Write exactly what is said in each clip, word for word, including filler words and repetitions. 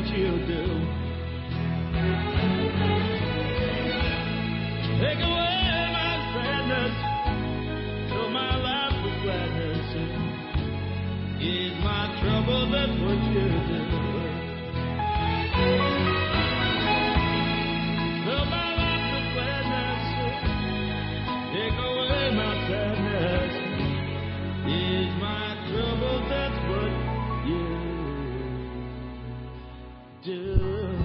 you do. Take away my sadness, fill my life with gladness. Ease my trouble, that's what you do. Fill my life with gladness, take away my sadness. Ease my trouble, that's what you do.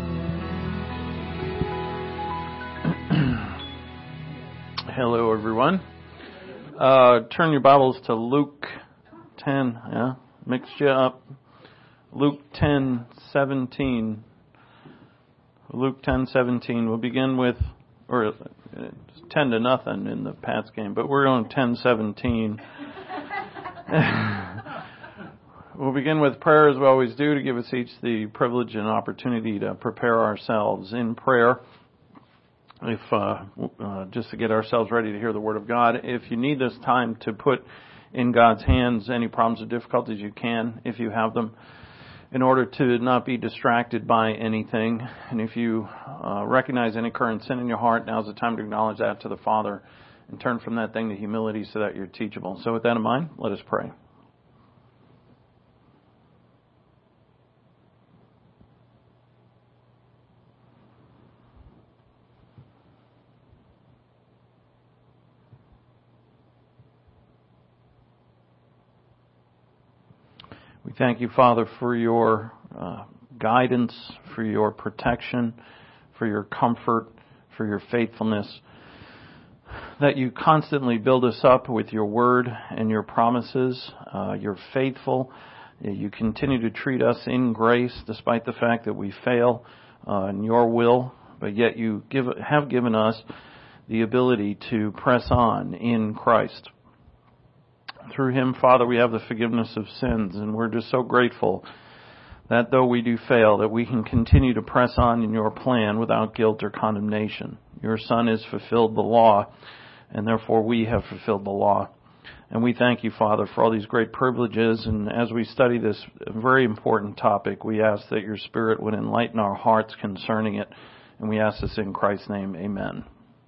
Hello, everyone. Uh, turn your Bibles to Luke ten. Yeah, mixed you up. Luke ten seventeen. Luke ten seventeen. We'll begin with, or it's ten to nothing in the Pats game, but we're on ten seventeen. We'll begin with prayer, as we always do, to give us each the privilege and opportunity to prepare ourselves in prayer. If uh, uh, just to get ourselves ready to hear the Word of God. If you need this time to put in God's hands any problems or difficulties, you can, if you have them, in order to not be distracted by anything. And if you uh, recognize any current sin in your heart, now's the time to acknowledge that to the Father and turn from that thing to humility so that you're teachable. So with that in mind, let us pray. We thank you, Father, for your uh, guidance, for your protection, for your comfort, for your faithfulness, that you constantly build us up with your word and your promises. Uh, you're faithful. You continue to treat us in grace despite the fact that we fail uh, in your will, but yet you give, have given us the ability to press on in Christ. Through him, Father, we have the forgiveness of sins, and we're just so grateful that though we do fail, that we can continue to press on in your plan without guilt or condemnation. Your Son has fulfilled the law, and therefore we have fulfilled the law. And we thank you, Father, for all these great privileges. And as we study this very important topic, we ask that your Spirit would enlighten our hearts concerning it. And we ask this in Christ's name, amen.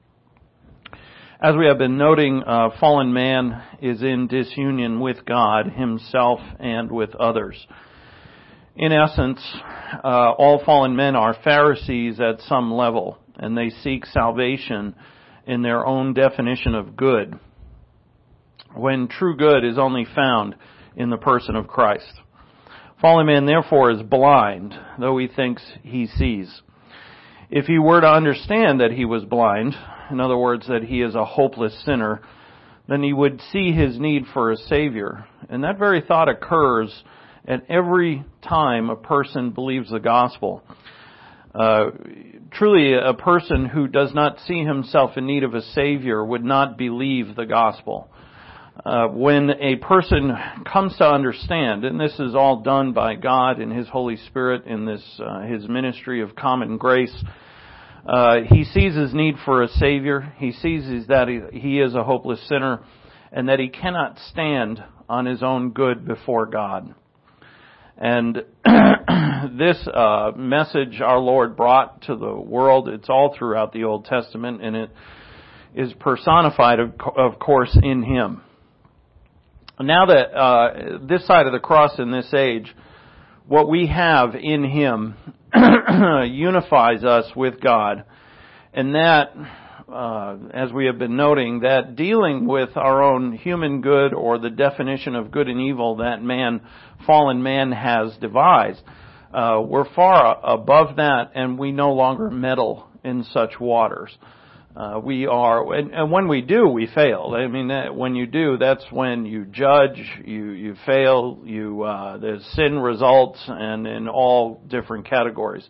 As we have been noting, uh, fallen man is in disunion with God, himself, and with others. In essence, uh, all fallen men are Pharisees at some level, and they seek salvation in their own definition of good, when true good is only found in the person of Christ. Fallen man, therefore, is blind, though he thinks he sees. If he were to understand that he was blind, in other words, that he is a hopeless sinner, then he would see his need for a Savior. And that very thought occurs at every time a person believes the gospel. Uh, truly, a person who does not see himself in need of a Savior would not believe the gospel. Uh, when a person comes to understand, and this is all done by God and His Holy Spirit in this uh, His ministry of common grace, uh, he sees his need for a Savior. He sees that he, he is a hopeless sinner, and that he cannot stand on his own good before God. And this uh, message our Lord brought to the world, it's all throughout the Old Testament, and it is personified, of, of course, in Him. Now that uh, this side of the cross in this age, what we have in Him unifies us with God. And that, uh, as we have been noting, that dealing with our own human good, or the definition of good and evil that man, fallen man, has devised, uh, we're far above that, and we no longer meddle in such waters. Uh, we are, and, and when we do, we fail. I mean, that, when you do, that's when you judge, you you fail, you uh, the sin results, and in all different categories.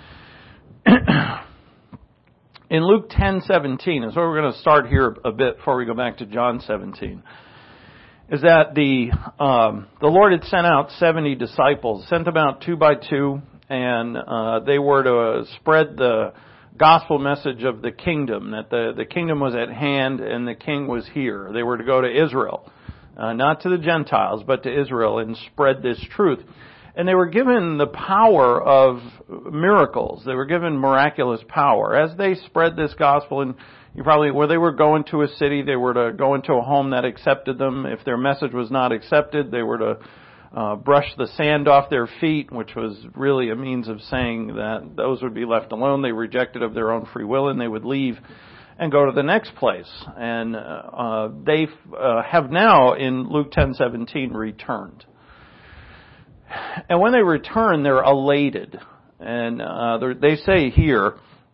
In Luke ten seventeen, and so we're going to start here a bit before we go back to John seventeen, is that the um, the Lord had sent out seventy disciples, sent them out two by two, and uh, they were to uh, spread the gospel message of the kingdom, that the, the kingdom was at hand and the king was here. They were to go to Israel, uh, not to the Gentiles, but to Israel, and spread this truth. And they were given the power of miracles. They were given miraculous power. As they spread this gospel, and you probably, where they were going to a city, they were to go into a home that accepted them. If their message was not accepted, they were to uh, brush the sand off their feet, which was really a means of saying that those would be left alone. They rejected of their own free will, and they would leave and go to the next place. And uh, they uh, have now, in Luke ten seventeen, returned. And when they return, they're elated. And uh, they say here,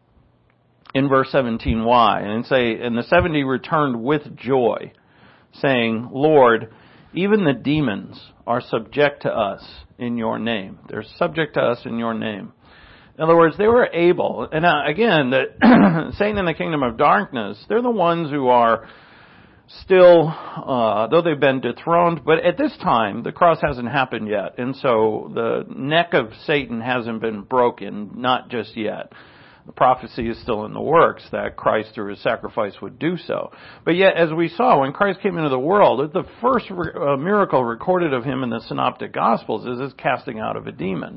in verse seventeen, why? And say, and the seventy returned with joy, saying, Lord, even the demons are subject to us in your name. They're subject to us in your name. In other words, they were able, and uh, again, the, Satan and the kingdom of darkness, they're the ones who are still, uh, though they've been dethroned, but at this time, the cross hasn't happened yet. And so the neck of Satan hasn't been broken, not just yet. The prophecy is still in the works that Christ through his sacrifice would do so. But yet, as we saw, when Christ came into the world, the first uh, miracle recorded of him in the Synoptic Gospels is his casting out of a demon.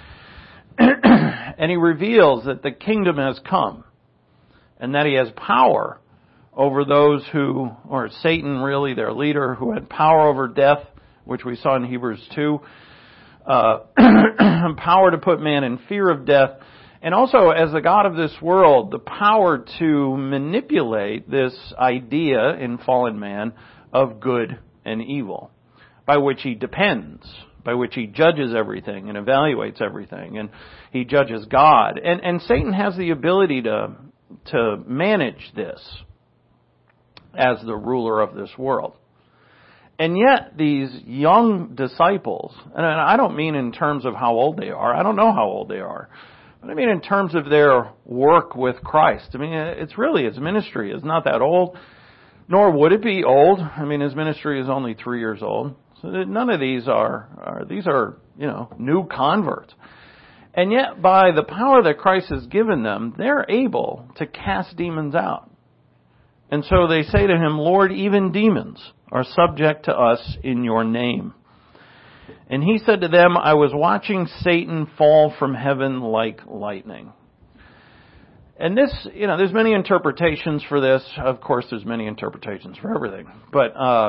And he reveals that the kingdom has come and that he has power over those who, or Satan really, their leader, who had power over death, which we saw in Hebrews two, uh, power to put man in fear of death, and also as the God of this world, the power to manipulate this idea in fallen man of good and evil, by which he depends, by which he judges everything and evaluates everything, and he judges God. And, and Satan has the ability to, to manage this as the ruler of this world. And yet these young disciples, and I don't mean in terms of how old they are, I don't know how old they are, but I mean in terms of their work with Christ. I mean, it's really, his ministry is not that old, nor would it be old. I mean, his ministry is only three years old. So none of these are, are these are, you know, new converts. And yet by the power that Christ has given them, they're able to cast demons out. And so they say to him, Lord, even demons are subject to us in your name. And he said to them, I was watching Satan fall from heaven like lightning. And this, you know, there's many interpretations for this. Of course, there's many interpretations for everything. But uh,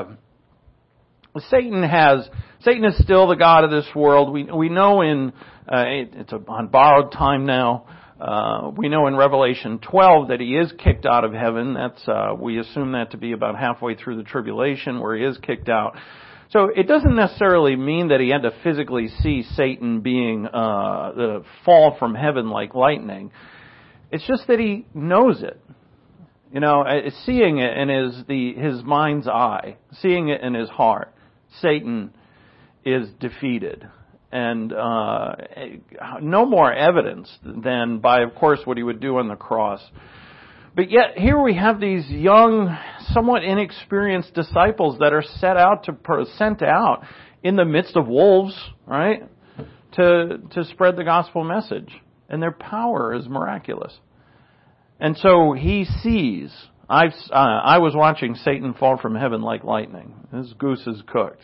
Satan has, Satan is still the god of this world. We we know in, uh, it, it's a, on borrowed time now. Uh, we know in Revelation twelve that he is kicked out of heaven. That's, uh, we assume that to be about halfway through the tribulation where he is kicked out. So it doesn't necessarily mean that he had to physically see Satan being, uh, the fall from heaven like lightning. It's just that he knows it. You know, seeing it in his, the, his mind's eye, seeing it in his heart. Satan is defeated. And uh, no more evidence than by, of course, what he would do on the cross. But yet here we have these young, somewhat inexperienced disciples that are set out to sent out in the midst of wolves, right, to to spread the gospel message, and their power is miraculous. And so he sees. I've uh, I was watching Satan fall from heaven like lightning. His goose is cooked.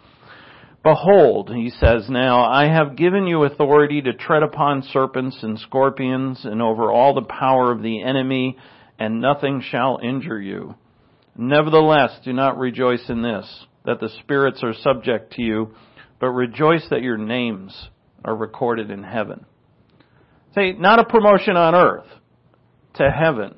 Behold, he says now, I have given you authority to tread upon serpents and scorpions and over all the power of the enemy, and nothing shall injure you. Nevertheless, do not rejoice in this, that the spirits are subject to you, but rejoice that your names are recorded in heaven. Say, not a promotion on earth, to heaven.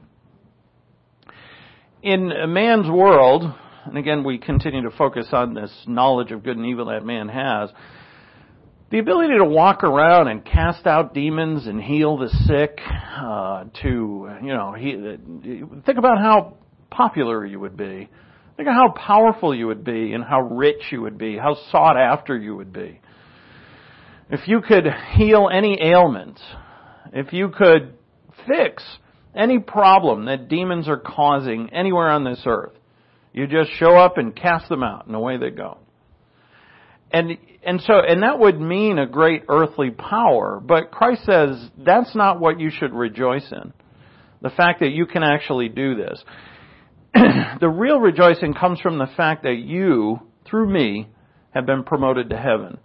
In a man's world, and again, we continue to focus on this knowledge of good and evil that man has. The ability to walk around and cast out demons and heal the sick, uh, to, you know, he, think about how popular you would be. Think of how powerful you would be and how rich you would be, how sought after you would be. If you could heal any ailment, if you could fix any problem that demons are causing anywhere on this earth, you just show up and cast them out, and away they go. And and so and that would mean a great earthly power, but Christ says that's not what you should rejoice in. The fact that you can actually do this. The real rejoicing comes from the fact that you, through me, have been promoted to heaven.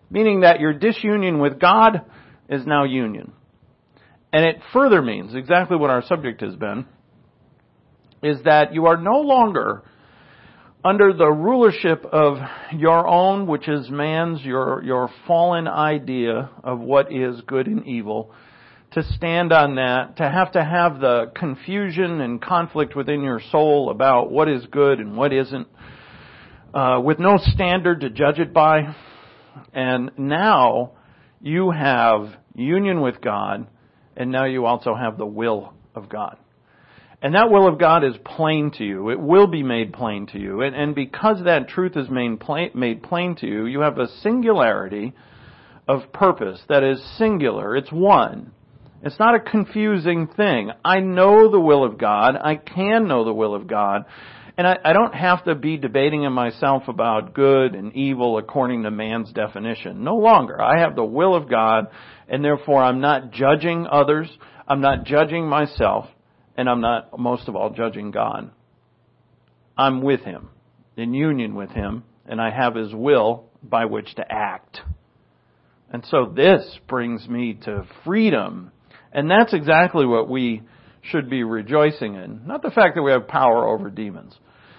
meaning that your disunion with God is now union. And it further means, exactly what our subject has been, is that you are no longer under the rulership of your own, which is man's, your, your fallen idea of what is good and evil, to stand on that, to have to have the confusion and conflict within your soul about what is good and what isn't, uh, with no standard to judge it by. And now you have union with God, and now you also have the will of God. And that will of God is plain to you. It will be made plain to you. And, and because that truth is made plain, made plain to you, you have a singularity of purpose that is singular. It's one. It's not a confusing thing. I know the will of God. I can know the will of God. And I, I don't have to be debating in myself about good and evil according to man's definition. No longer. I have the will of God, and therefore I'm not judging others. I'm not judging myself. And I'm not, most of all, judging God. I'm with Him, in union with Him, and I have His will by which to act. And so this brings me to freedom. And that's exactly what we should be rejoicing in. Not the fact that we have power over demons,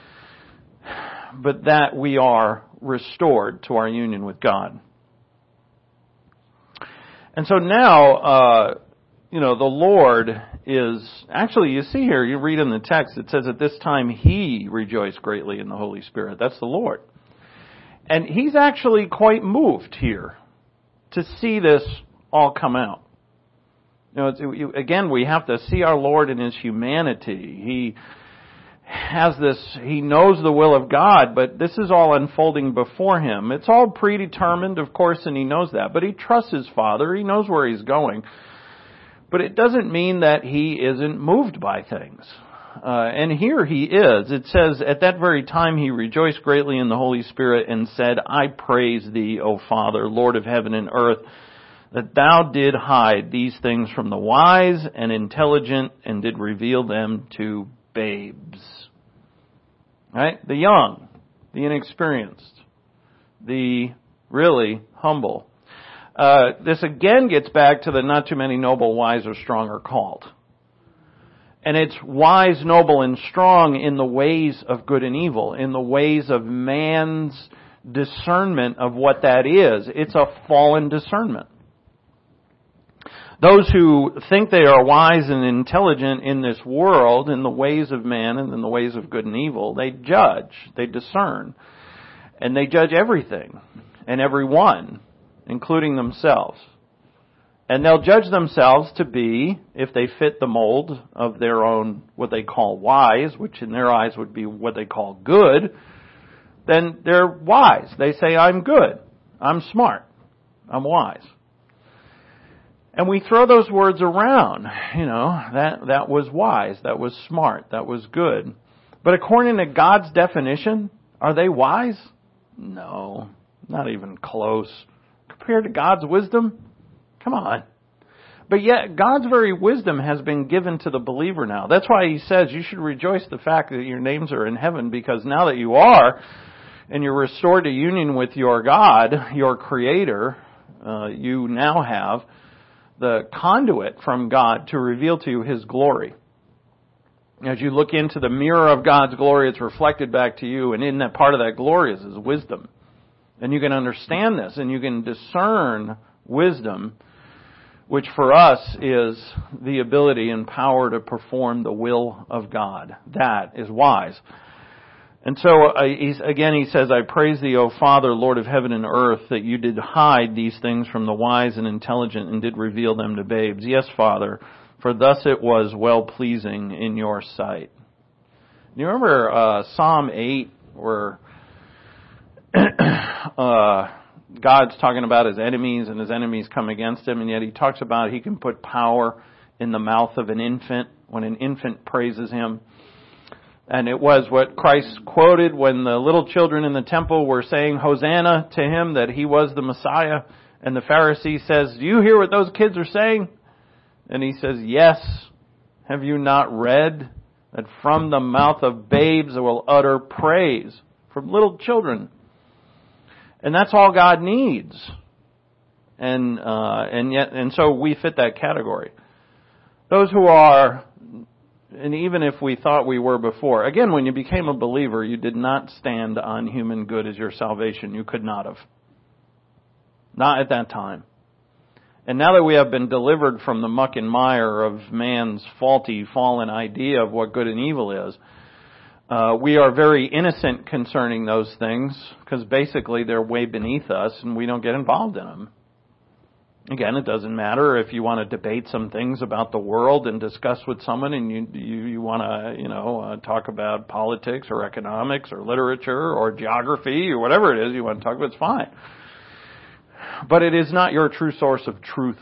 but that we are restored to our union with God. And so now, uh, you know, the Lord is, actually you see here, you read in the text, it says at this time He rejoiced greatly in the Holy Spirit. That's the Lord. And He's actually quite moved here to see this all come out. You know, it's, again, we have to see our Lord in His humanity. He has this, He knows the will of God, but this is all unfolding before Him. It's all predetermined, of course, and He knows that. But He trusts His Father. He knows where He's going. But it doesn't mean that He isn't moved by things. Uh, and here He is. It says, at that very time He rejoiced greatly in the Holy Spirit and said, I praise Thee, O Father, Lord of heaven and earth, that Thou did hide these things from the wise and intelligent and did reveal them to babes. Right? The young, the inexperienced, the really humble. Uh, this again gets back to the not too many noble, wise, or strong are called. And it's wise, noble, and strong in the ways of good and evil, in the ways of man's discernment of what that is. It's a fallen discernment. Those who think they are wise and intelligent in this world, in the ways of man and in the ways of good and evil, they judge, they discern, and they judge everything and everyone, including themselves. And they'll judge themselves to be, if they fit the mold of their own, what they call wise, which in their eyes would be what they call good, then they're wise. They say, I'm good, I'm smart, I'm wise. And we throw those words around, you know, that, that was wise, that was smart, that was good. But according to God's definition, are they wise? No, not even close. Compared to God's wisdom? Come on. But yet, God's very wisdom has been given to the believer now. That's why He says you should rejoice the fact that your names are in heaven, because now that you are, and you're restored to union with your God, your Creator, uh, you now have the conduit from God to reveal to you His glory. As you look into the mirror of God's glory, it's reflected back to you, and in that part of that glory is His wisdom. And you can understand this, and you can discern wisdom, which for us is the ability and power to perform the will of God. That is wise. And so, uh, he's, again, he says, I praise Thee, O Father, Lord of heaven and earth, that You did hide these things from the wise and intelligent and did reveal them to babes. Yes, Father, for thus it was well-pleasing in Your sight. You remember uh, Psalm eight, where uh, God's talking about His enemies and His enemies come against Him, and yet He talks about He can put power in the mouth of an infant when an infant praises Him. And it was what Christ quoted when the little children in the temple were saying Hosanna to Him, that He was the Messiah. And the Pharisee says, do you hear what those kids are saying? And He says, yes. Have you not read that from the mouth of babes I will utter praise? From little children. And that's all God needs. And, uh, and yet, and so we fit that category. Those who are, and even if we thought we were before, again, when you became a believer, you did not stand on human good as your salvation. You could not have. Not at that time. And now that we have been delivered from the muck and mire of man's faulty, fallen idea of what good and evil is, uh, we are very innocent concerning those things, because basically they're way beneath us and we don't get involved in them. Again, it doesn't matter if you want to debate some things about the world and discuss with someone, and you you, you want to, you know, uh, talk about politics or economics or literature or geography or whatever it is you want to talk about, it's fine. But it is not your true source of truth.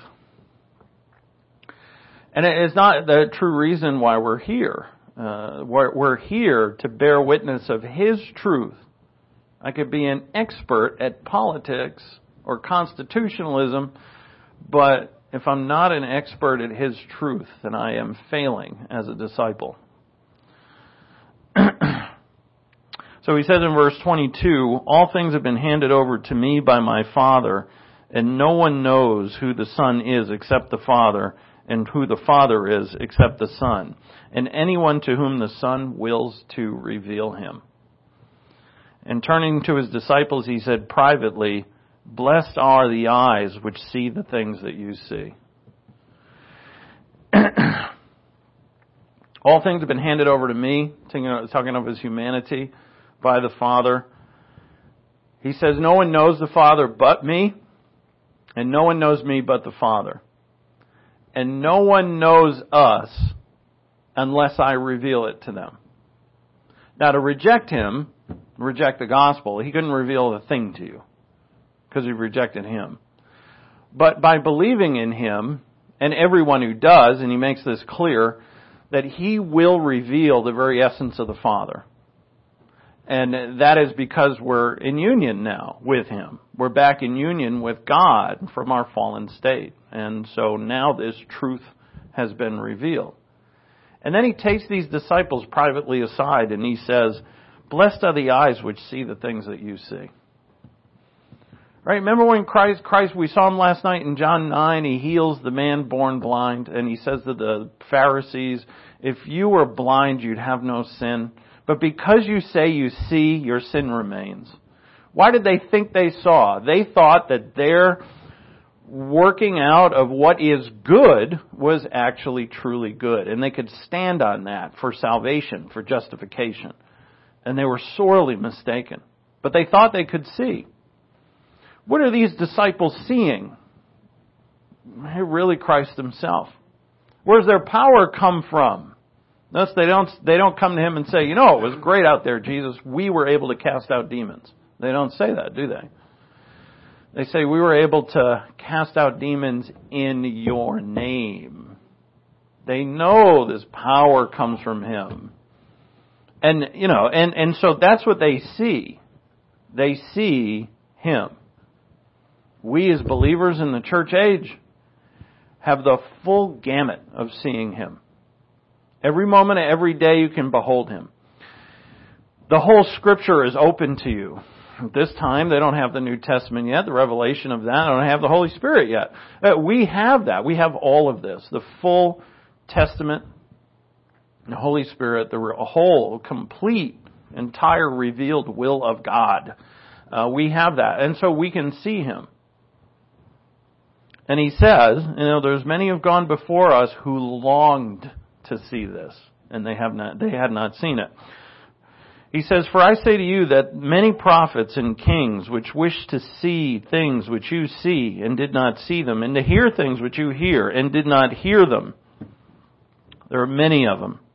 And it is not the true reason why we're here. Uh, we're, we're here to bear witness of His truth. I could be an expert at politics or constitutionalism, but if I'm not an expert at His truth, then I am failing as a disciple. So he says in verse twenty-two, all things have been handed over to me by my Father, and no one knows who the Son is except the Father, and who the Father is except the Son, and anyone to whom the Son wills to reveal Him. And turning to His disciples, He said privately, blessed are the eyes which see the things that you see. All things have been handed over to me, talking of His humanity, by the Father. He says, no one knows the Father but me, and no one knows me but the Father. And no one knows us unless I reveal it to them. Now, to reject Him, reject the gospel, He couldn't reveal a thing to you, because you rejected Him. But by believing in Him, and everyone who does, and He makes this clear, that He will reveal the very essence of the Father. And that is because we're in union now with Him. We're back in union with God from our fallen state. And so now this truth has been revealed. And then He takes these disciples privately aside and He says, blessed are the eyes which see the things that you see. Right? Remember when Christ, Christ, we saw Him last night in John nine, He heals the man born blind, and He says to the Pharisees, if you were blind, you'd have no sin. But because you say you see, your sin remains. Why did they think they saw? They thought that their working out of what is good was actually truly good. And they could stand on that for salvation, for justification. And they were sorely mistaken. But they thought they could see. What are these disciples seeing? Really Christ Himself. Where does their power come from? Notice they don't, they don't come to Him and say, you know, it was great out there, Jesus. We were able to cast out demons. They don't say that, do they? They say, we were able to cast out demons in your name. They know this power comes from Him. And, you know, and, and so that's what they see. They see Him. We as believers in the church age have the full gamut of seeing Him. Every moment of every day you can behold Him. The whole Scripture is open to you. At this time, they don't have the New Testament yet, the revelation of that. They don't have the Holy Spirit yet. Uh, we have that. We have all of this. The full Testament, the Holy Spirit, the whole, complete, entire revealed will of God. Uh, we have that. And so we can see Him. And He says, you know, there's many who have gone before us who longed to see this, and they have not, they had not seen it. He says, for I say to you that many prophets and kings which wished to see things which you see and did not see them, and to hear things which you hear and did not hear them. There are many of them.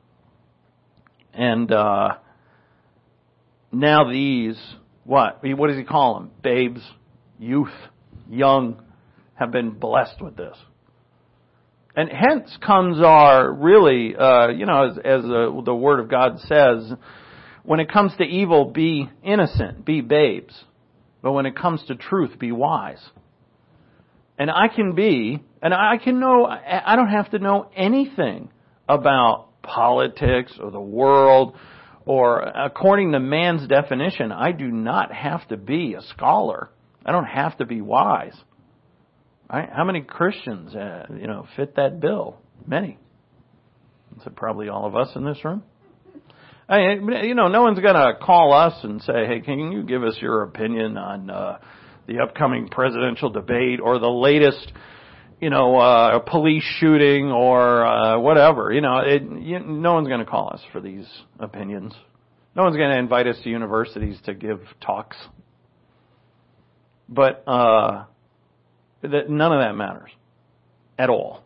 And uh, now these, what? What does He call them? Babes, youth, young, have been blessed with this. And hence comes our really, uh, you know, as, as the, the Word of God says, when it comes to evil, be innocent, be babes. But when it comes to truth, be wise. And I can be, and I can know, I don't have to know anything about politics or the world, or according to man's definition, I do not have to be a scholar. I don't have to be wise. Right? How many Christians, uh, you know, fit that bill? Many. So probably all of us in this room. I mean, you know, no one's going to call us and say, hey, can you give us your opinion on uh, the upcoming presidential debate or the latest, you know, uh, police shooting or uh, whatever. You know, it, you, no one's going to call us for these opinions. No one's going to invite us to universities to give talks. But uh, that none of that matters at all.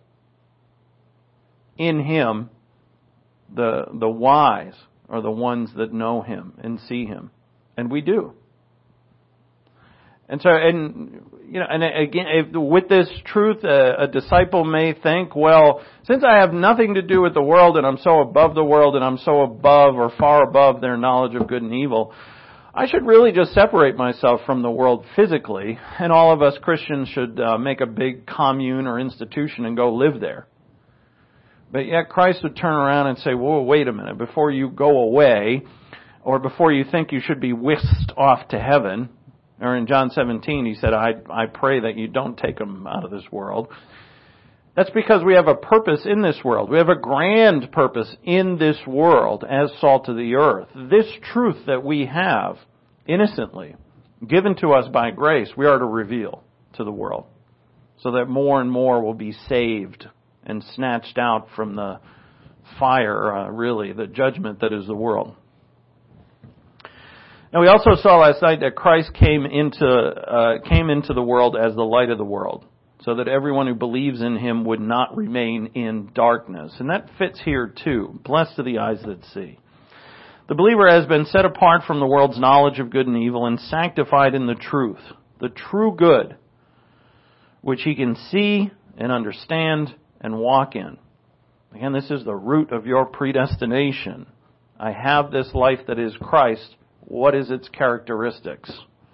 In Him, the the wise are the ones that know Him and see Him, and we do. And so, and you know, and again, if, with this truth, a, a disciple may think, well, since I have nothing to do with the world, and I'm so above the world, and I'm so above or far above their knowledge of good and evil, I should really just separate myself from the world physically, and all of us Christians should uh, make a big commune or institution and go live there. But yet Christ would turn around and say, whoa, wait a minute, before you go away, or before you think you should be whisked off to heaven, or in John seventeen, He said, I, I pray that you don't take them out of this world. That's because we have a purpose in this world. We have a grand purpose in this world as salt of the earth. This truth that we have innocently given to us by grace, we are to reveal to the world so that more and more will be saved and snatched out from the fire, uh, really, the judgment that is the world. Now, we also saw last night that Christ came into uh, came into the world as the light of the world, so that everyone who believes in Him would not remain in darkness. And that fits here too. Blessed are the eyes that see. The believer has been set apart from the world's knowledge of good and evil and sanctified in the truth, the true good, which he can see and understand and walk in. Again, this is the root of your predestination. I have this life that is Christ. What is its characteristics?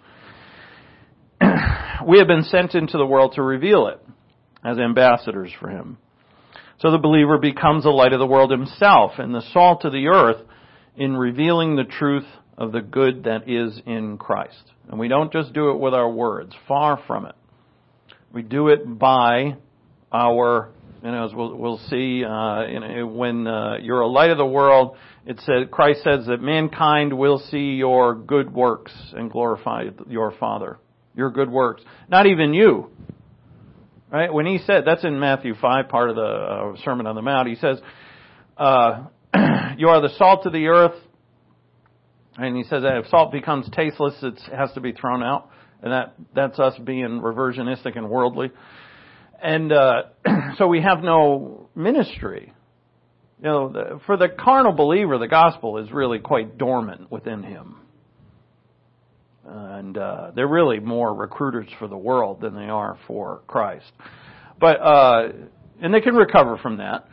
We have been sent into the world to reveal it as ambassadors for Him. So the believer becomes the light of the world himself and the salt of the earth in revealing the truth of the good that is in Christ. And we don't just do it with our words. Far from it. We do it by our, you know, as we'll, we'll see, uh, you know, when uh, you're a light of the world, it said, Christ says that mankind will see your good works and glorify your Father. Your good works. Not even you. Right? When He said, that's in Matthew five, part of the uh, Sermon on the Mount, He says, uh, you are the salt of the earth. And He says that if salt becomes tasteless, it has to be thrown out. And that that's us being reversionistic and worldly. And uh, so we have no ministry. You know, the, for the carnal believer, the gospel is really quite dormant within him. And uh, they're really more recruiters for the world than they are for Christ. But uh, and they can recover from that.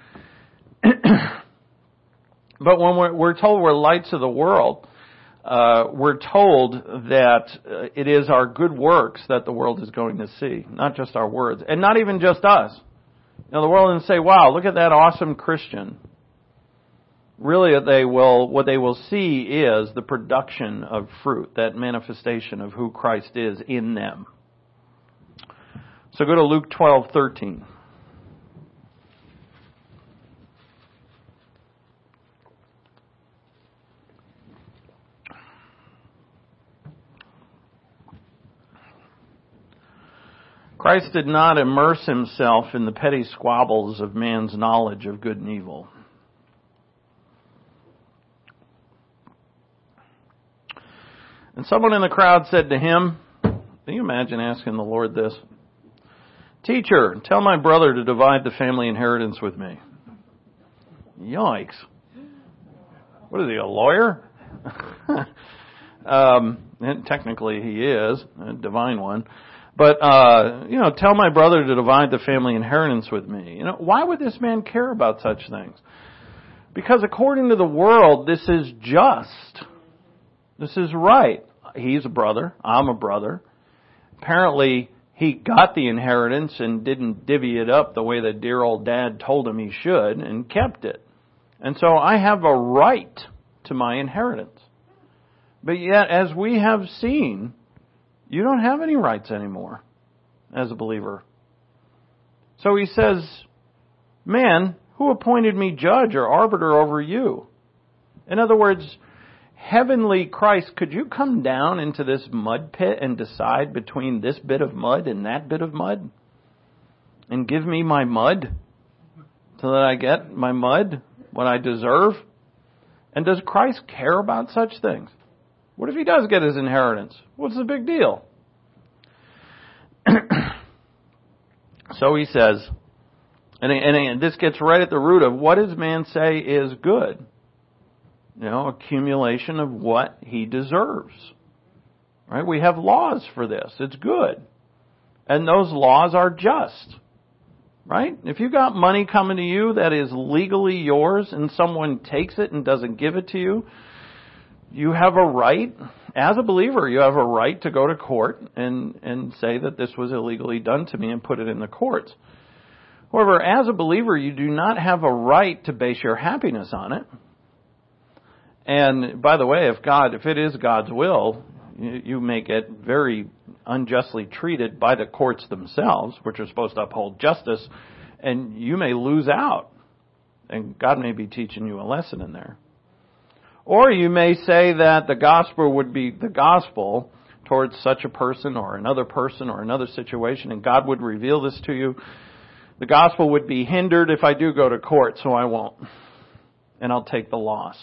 But when we're, we're told we're lights of the world, uh, we're told that uh, it is our good works that the world is going to see, not just our words, and not even just us. You know, the world will say, "Wow, look at that awesome Christian." Really, they will. What they will see is the production of fruit, that manifestation of who Christ is in them. So go to Luke twelve thirteen. Christ did not immerse Himself in the petty squabbles of man's knowledge of good and evil. And someone in the crowd said to Him, can you imagine asking the Lord this? "Teacher, tell my brother to divide the family inheritance with me." Yikes. What is he, a lawyer? um, and technically he is, a divine one. But, uh, you know, tell my brother to divide the family inheritance with me. You know, why would this man care about such things? Because according to the world, this is just. This is right. He's a brother. I'm a brother. Apparently, he got the inheritance and didn't divvy it up the way that dear old dad told him he should and kept it. And so I have a right to my inheritance. But yet, as we have seen, you don't have any rights anymore as a believer So he says, man, who appointed me judge or arbiter over you? In other words, heavenly Christ, could you come down into this mud pit and decide between this bit of mud and that bit of mud? And give me my mud so that I get my mud, what I deserve? And does Christ care about such things? What if he does get his inheritance? What's the big deal? So he says, and, and this gets right at the root of what does man say is good? You know, accumulation of what he deserves. Right? We have laws for this. It's good. And those laws are just. Right? If you got money coming to you that is legally yours and someone takes it and doesn't give it to you, you have a right, as a believer, you have a right to go to court and, and say that this was illegally done to me and put it in the courts. However, as a believer, you do not have a right to base your happiness on it. And by the way, if God, if it is God's will, you, you may get very unjustly treated by the courts themselves, which are supposed to uphold justice, and you may lose out. And God may be teaching you a lesson in there. Or you may say that the gospel would be the gospel towards such a person or another person or another situation, and God would reveal this to you. The gospel would be hindered if I do go to court, so I won't. And I'll take the loss.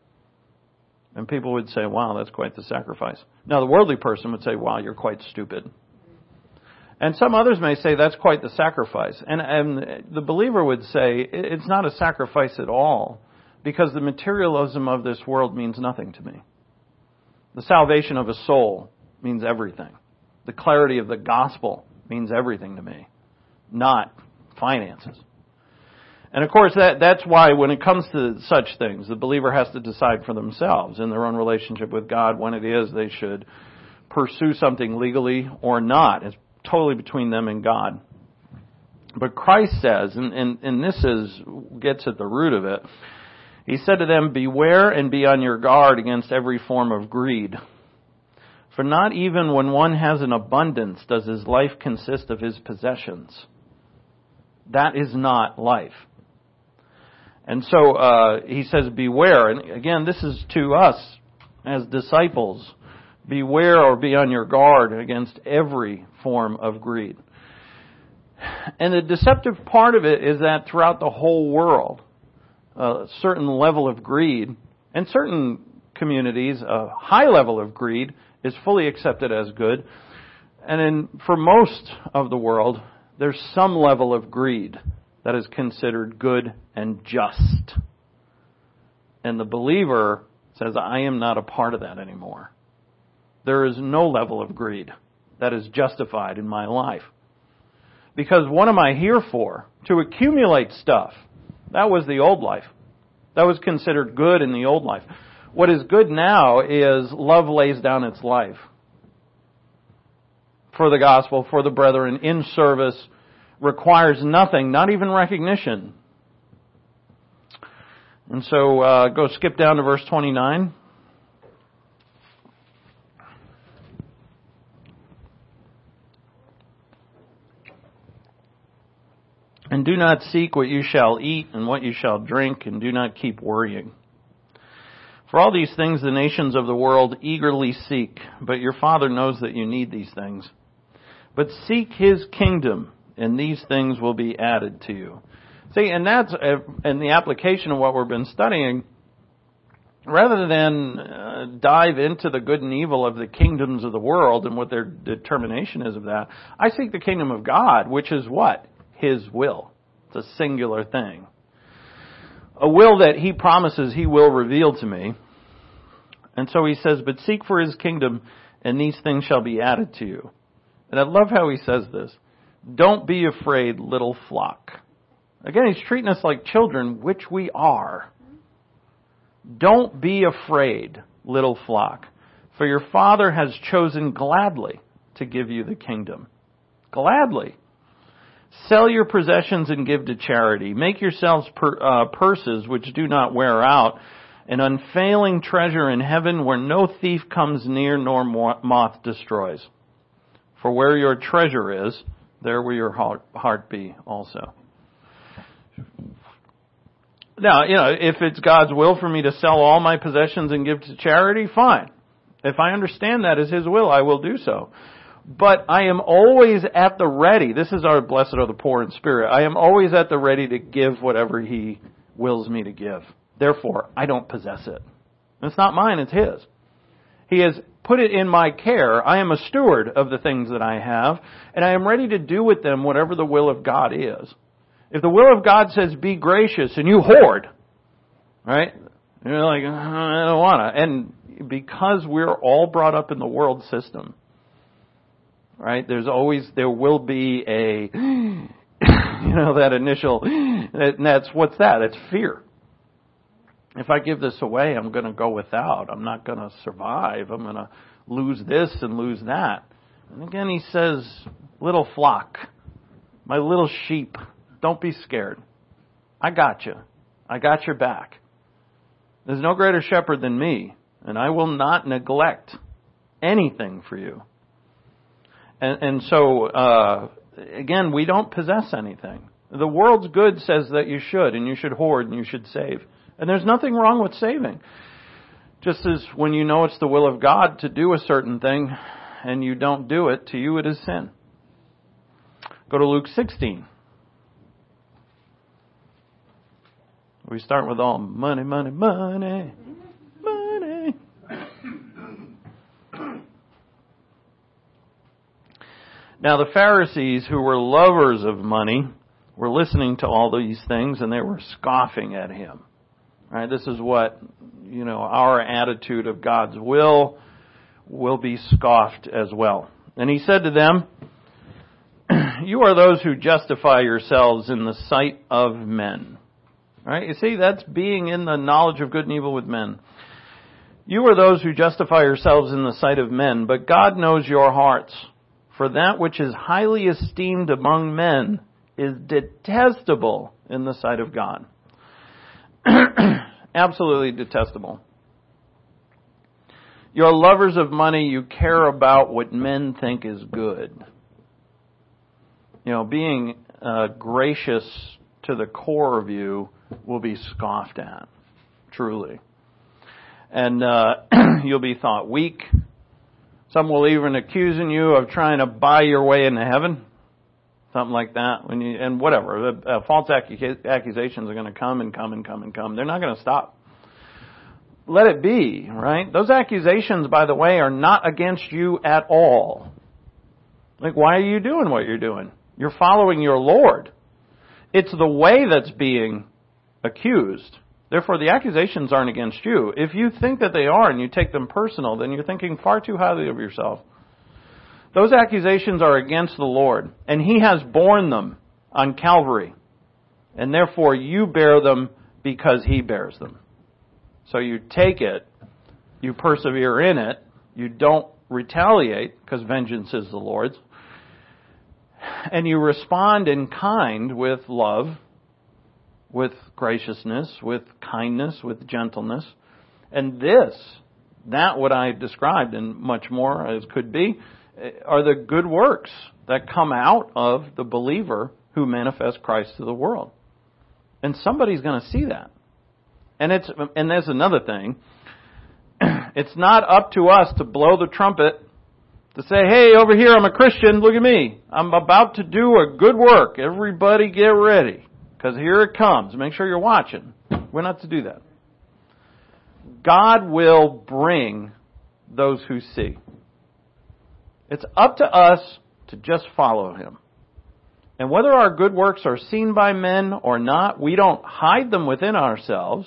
And people would say, wow, that's quite the sacrifice. Now, the worldly person would say, wow, you're quite stupid. And some others may say, that's quite the sacrifice. And, and the believer would say, it's not a sacrifice at all, because the materialism of this world means nothing to me. The salvation of a soul means everything. The clarity of the gospel means everything to me, not finances. And of course, that that's why when it comes to such things, the believer has to decide for themselves in their own relationship with God when it is they should pursue something legally or not. It's totally between them and God. But Christ says, and, and, and this is gets at the root of it, He said to them, beware and be on your guard against every form of greed. For not even when one has an abundance does his life consist of his possessions. That is not life. And so uh, he says, beware. And again, this is to us as disciples. Beware or be on your guard against every form of greed. And the deceptive part of it is that throughout the whole world, a certain level of greed, and certain communities, a high level of greed is fully accepted as good. And in, for most of the world, there's some level of greed that is considered good and just. And the believer says, I am not a part of that anymore. There is no level of greed that is justified in my life. Because what am I here for? To accumulate stuff. That was the old life. That was considered good in the old life. What is good now is love lays down its life for the gospel, for the brethren, in service, requires nothing, not even recognition. And so uh, go skip down to verse twenty-nine. And do not seek what you shall eat and what you shall drink, and do not keep worrying. For all these things the nations of the world eagerly seek, but your Father knows that you need these things. But seek His kingdom, and these things will be added to you. See, and that's in the application of what we've been studying. Rather than uh, dive into the good and evil of the kingdoms of the world and what their determination is of that, I seek the kingdom of God, which is what? His will. It's a singular thing. A will that He promises He will reveal to me. And so He says, but seek for His kingdom, and these things shall be added to you. And I love how He says this. Don't be afraid, little flock. Again, He's treating us like children, which we are. Don't be afraid, little flock, for your Father has chosen gladly to give you the kingdom. Gladly. Sell your possessions and give to charity. Make yourselves per, uh, purses which do not wear out, an unfailing treasure in heaven where no thief comes near nor moth destroys. For where your treasure is, there will your heart, heart be also. Now, you know, if it's God's will for me to sell all my possessions and give to charity, fine. If I understand that as His will, I will do so. But I am always at the ready. This is our blessed are the poor in spirit. I am always at the ready to give whatever He wills me to give. Therefore, I don't possess it. It's not mine, it's His. He has put it in my care. I am a steward of the things that I have, and I am ready to do with them whatever the will of God is. If the will of God says be gracious and you hoard, right? You're like, I don't want to. And because we're all brought up in the world system, right? There's always, there will be a, you know, that initial, and that's, what's that? It's fear. If I give this away, I'm going to go without. I'm not going to survive. I'm going to lose this and lose that. And again, He says, little flock, my little sheep, don't be scared. I got you. I got your back. There's no greater shepherd than me, and I will not neglect anything for you. And, and so, uh, again, we don't possess anything. The world's good says that you should, and you should hoard, and you should save. And there's nothing wrong with saving. Just as when you know it's the will of God to do a certain thing, and you don't do it, to you it is sin. Go to Luke sixteen. We start with all money, money, money, money. Now the Pharisees, who were lovers of money, were listening to all these things, and they were scoffing at Him. Right? This is what, you know, our attitude of God's will will be scoffed as well. And He said to them, you are those who justify yourselves in the sight of men. Right? You see, that's being in the knowledge of good and evil with men. You are those who justify yourselves in the sight of men, but God knows your hearts. For that which is highly esteemed among men is detestable in the sight of God. Absolutely detestable. You're lovers of money. You care about what men think is good. You know, being uh, gracious to the core of you will be scoffed at, truly. And uh, you'll be thought weak. Some will even accusing you of trying to buy your way into heaven. Something like that. When you, and whatever. Uh, false accu- accusations are going to come and come and come and come. They're not going to stop. Let it be, right? Those accusations, by the way, are not against you at all. Like, why are you doing what you're doing? You're following your Lord. It's the way that's being accused. Therefore, the accusations aren't against you. If you think that they are and you take them personal, then you're thinking far too highly of yourself. Those accusations are against the Lord, and He has borne them on Calvary. And therefore, you bear them because He bears them. So you take it, you persevere in it, you don't retaliate, because vengeance is the Lord's, and you respond in kind with love, with graciousness, with kindness, with gentleness. And this, that what I described and much more as could be, are the good works that come out of the believer who manifests Christ to the world. And somebody's going to see that. And it's and there's another thing. It's not up to us to blow the trumpet to say, hey, over here I'm a Christian, look at me. I'm about to do a good work. Everybody get ready, because here it comes. Make sure you're watching. We're not to do that. God will bring those who see. It's up to us to just follow Him. And whether our good works are seen by men or not, we don't hide them within ourselves,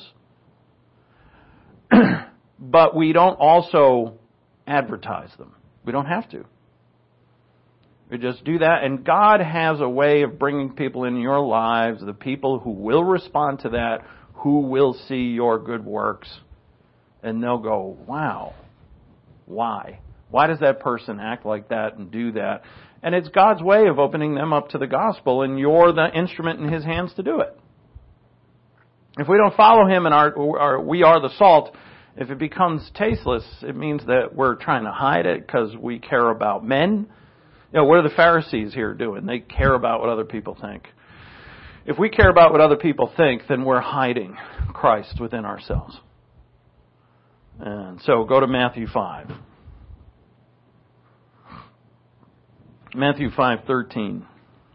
but we don't also advertise them. We don't have to. We just do that, and God has a way of bringing people in your lives, the people who will respond to that, who will see your good works, and they'll go, wow, why? Why does that person act like that and do that? And it's God's way of opening them up to the gospel, and you're the instrument in His hands to do it. If we don't follow Him and our, our, we are the salt, if it becomes tasteless, it means that we're trying to hide it because we care about men. You know, what are the Pharisees here doing? They care about what other people think. If we care about what other people think, then we're hiding Christ within ourselves. And so go to Matthew five. Matthew five thirteen.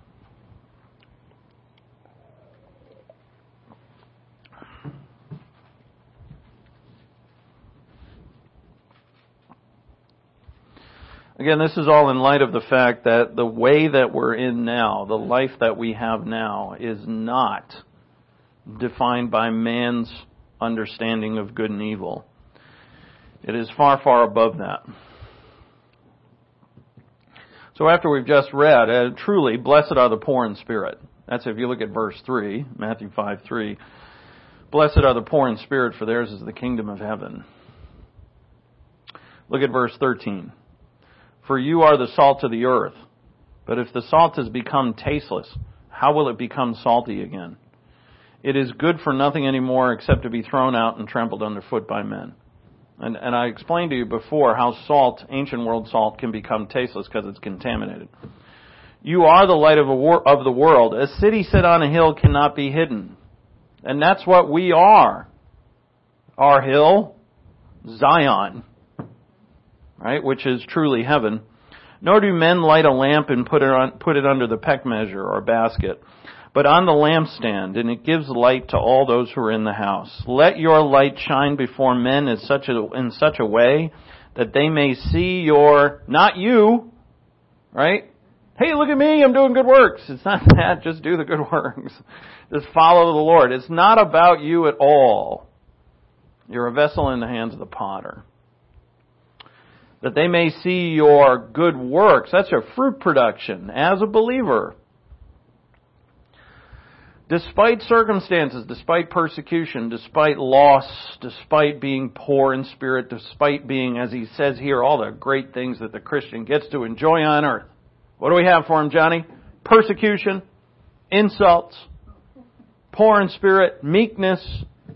Again, this is all in light of the fact that the way that we're in now, the life that we have now, is not defined by man's understanding of good and evil. It is far, far above that. So after we've just read, uh, truly, blessed are the poor in spirit. That's if you look at verse three, Matthew five three. Blessed are the poor in spirit, for theirs is the kingdom of heaven. Look at verse thirteen. For you are the salt of the earth. But if the salt has become tasteless, how will it become salty again? It is good for nothing anymore except to be thrown out and trampled underfoot by men. And, and I explained to you before how salt, ancient world salt, can become tasteless because it's contaminated. You are the light of, a wor- of the world. A city set on a hill cannot be hidden. And that's what we are. Our hill, Zion. Right, which is truly heaven. Nor do men light a lamp and put it on, put it under the peck measure or basket, but on the lampstand, and it gives light to all those who are in the house. Let your light shine before men in such a, in such a way that they may see your, not you, right? Hey, look at me, I'm doing good works. It's not that, just do the good works. Just follow the Lord. It's not about you at all. You're a vessel in the hands of the potter. That they may see your good works. That's your fruit production as a believer. Despite circumstances, despite persecution, despite loss, despite being poor in spirit, despite being, as he says here, all the great things that the Christian gets to enjoy on earth. What do we have for him, Johnny? Persecution, insults, poor in spirit, meekness,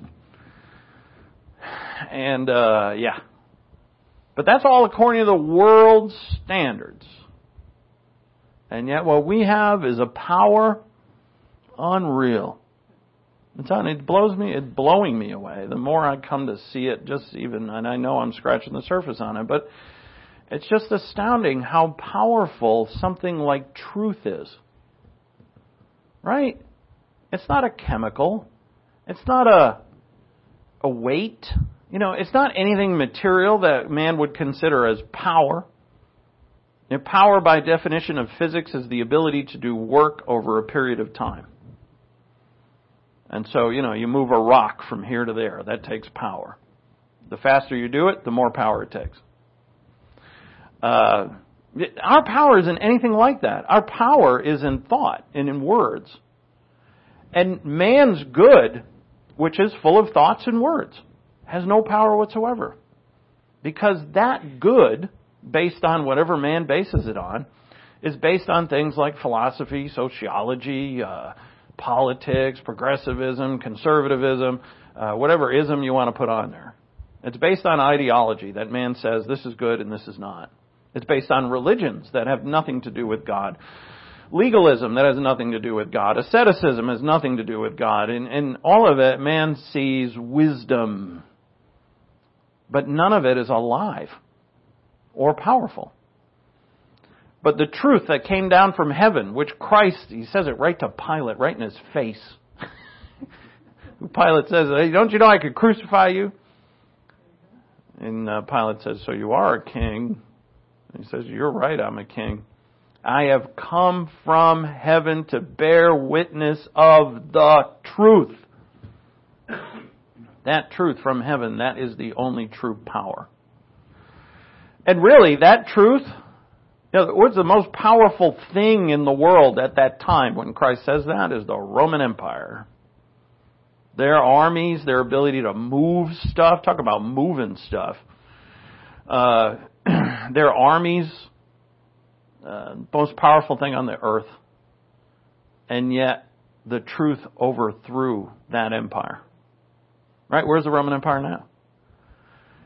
and, uh, yeah. But that's all according to the world's standards. And yet what we have is a power unreal. It's on, it blows me, it's blowing me away. The more I come to see it, just even, and I know I'm scratching the surface on it, but it's just astounding how powerful something like truth is. Right? It's not a chemical. It's not a, a weight. You know, it's not anything material that man would consider as power. You know, power, by definition of physics, is the ability to do work over a period of time. And so, you know, you move a rock from here to there. That takes power. The faster you do it, the more power it takes. Uh, our power isn't anything like that. Our power is in thought and in words. And man's good, which is full of thoughts and words, has no power whatsoever. Because that good, based on whatever man bases it on, is based on things like philosophy, sociology, uh, politics, progressivism, conservatism, uh, whatever ism you want to put on there. It's based on ideology that man says this is good and this is not. It's based on religions that have nothing to do with God. Legalism that has nothing to do with God. Asceticism has nothing to do with God. And, and all of it, man sees wisdom. But none of it is alive or powerful. But the truth that came down from heaven, which Christ, he says it right to Pilate, right in his face. Pilate says, hey, don't you know I could crucify you? And uh, Pilate says, so you are a king. And he says, you're right, I'm a king. I have come from heaven to bear witness of the truth. That truth from heaven, that is the only true power. And really, that truth, you know, what's the most powerful thing in the world at that time when Christ says that is the Roman Empire. Their armies, their ability to move stuff, talk about moving stuff. Uh, their armies, uh, most powerful thing on the earth. And yet, the truth overthrew that empire. Right? Where's the Roman Empire now?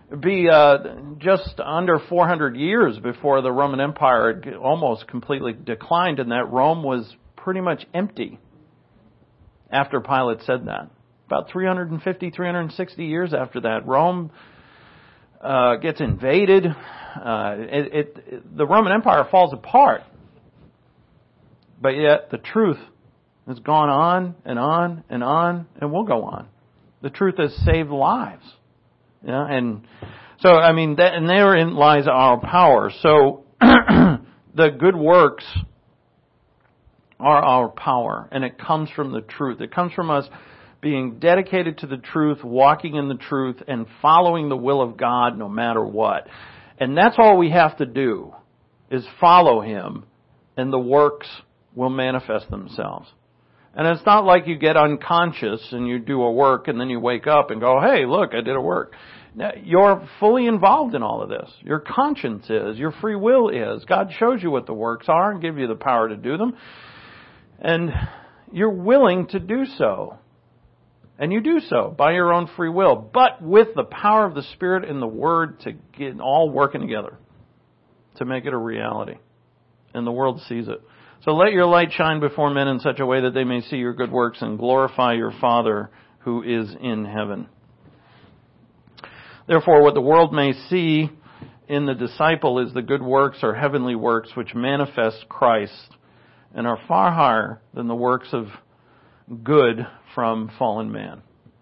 be uh, just under four hundred years before the Roman Empire had almost completely declined, and that Rome was pretty much empty after Pilate said that. About three hundred fifty, three hundred sixty years after that, Rome uh, gets invaded. Uh, it, it, it, the Roman Empire falls apart. But yet the truth has gone on and on and on and will go on. The truth has saved lives. Yeah, and so, I mean, that, and therein lies our power. So the good works are our power, and it comes from the truth. It comes from us being dedicated to the truth, walking in the truth, and following the will of God no matter what. And that's all we have to do, is follow Him, and the works will manifest themselves. And it's not like you get unconscious and you do a work and then you wake up and go, hey, look, I did a work. Now, you're fully involved in all of this. Your conscience is, your free will is. God shows you what the works are and gives you the power to do them. And you're willing to do so. And you do so by your own free will, but with the power of the Spirit and the Word to get all working together to make it a reality. And the world sees it. So let your light shine before men in such a way that they may see your good works and glorify your Father who is in heaven. Therefore, what the world may see in the disciple is the good works or heavenly works which manifest Christ and are far higher than the works of good from fallen man.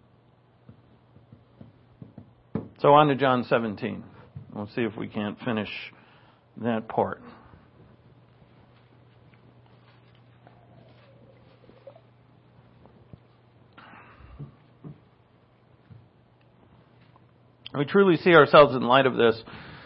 So on to John seventeen. We'll see if we can't finish that part. We truly see ourselves in light of this,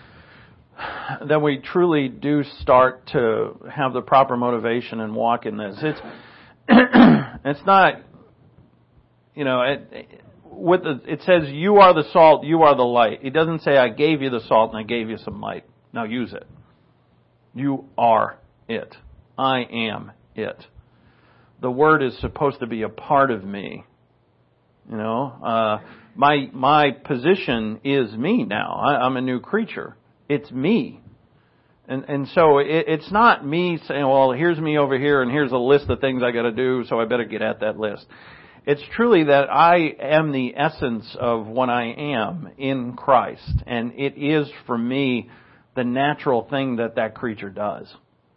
then we truly do start to have the proper motivation and walk in this. It's it's not, you know, it, with the, it says you are the salt, you are the light. It doesn't say I gave you the salt and I gave you some light. Now use it. You are it. I am it. The Word is supposed to be a part of me. You know, uh, my my position is me now. I, I'm a new creature. It's me. And and so it, it's not me saying, well, here's me over here and here's a list of things I got to do, so I better get at that list. It's truly that I am the essence of what I am in Christ. And it is, for me, the natural thing that that creature does.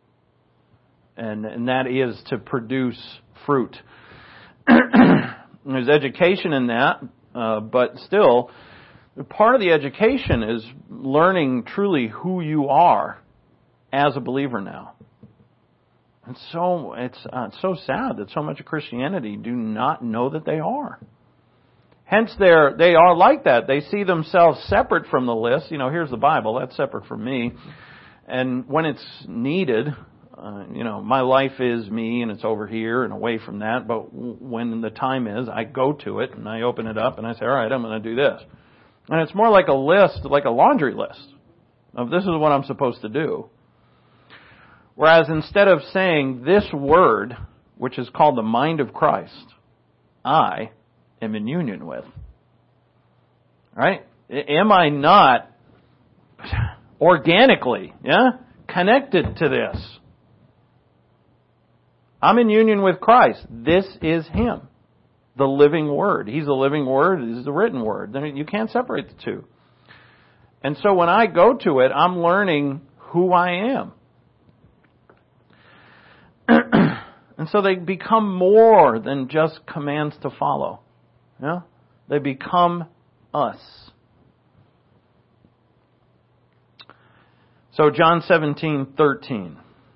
And, and that is to produce fruit. There's education in that, uh, but still, part of the education is learning truly who you are as a believer now. And so it's uh, so sad that so much of Christianity do not know that they are. Hence, they're they are like that. They see themselves separate from the list. You know, here's the Bible. That's separate from me. And when it's needed, uh, you know, my life is me and it's over here and away from that. But when the time is, I go to it and I open it up and I say, all right, I'm going to do this. And it's more like a list, like a laundry list of this is what I'm supposed to do. Whereas instead of saying this word, which is called the mind of Christ, I am in union with. Right? Am I not organically, yeah, connected to this? I'm in union with Christ. This is Him. The living Word. He's the living Word. He's the written Word. You can't separate the two. And so when I go to it, I'm learning who I am. And so they become more than just commands to follow. Yeah? They become us. So John seventeen thirteen.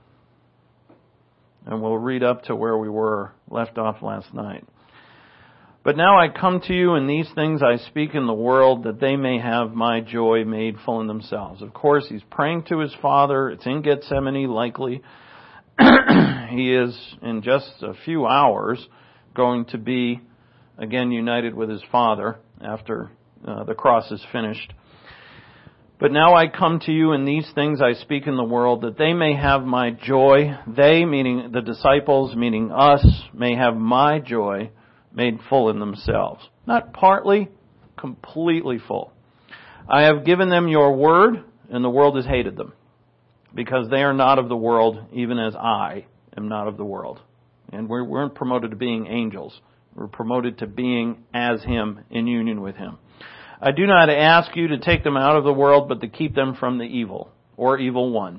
And we'll read up to where we were left off last night. But now I come to you, and these things I speak in the world, that they may have my joy made full in themselves. Of course, he's praying to his Father. It's in Gethsemane, likely. He is, in just a few hours, going to be again united with his Father after uh, the cross is finished. But now I come to you, and these things I speak in the world, that they may have my joy. They, meaning the disciples, meaning us, may have my joy made full in themselves. Not partly, completely full. I have given them your word, and the world has hated them, because they are not of the world, even as I am not of the world. And we weren't promoted to being angels. We're promoted to being as Him, in union with Him. I do not ask you to take them out of the world, but to keep them from the evil, or evil one.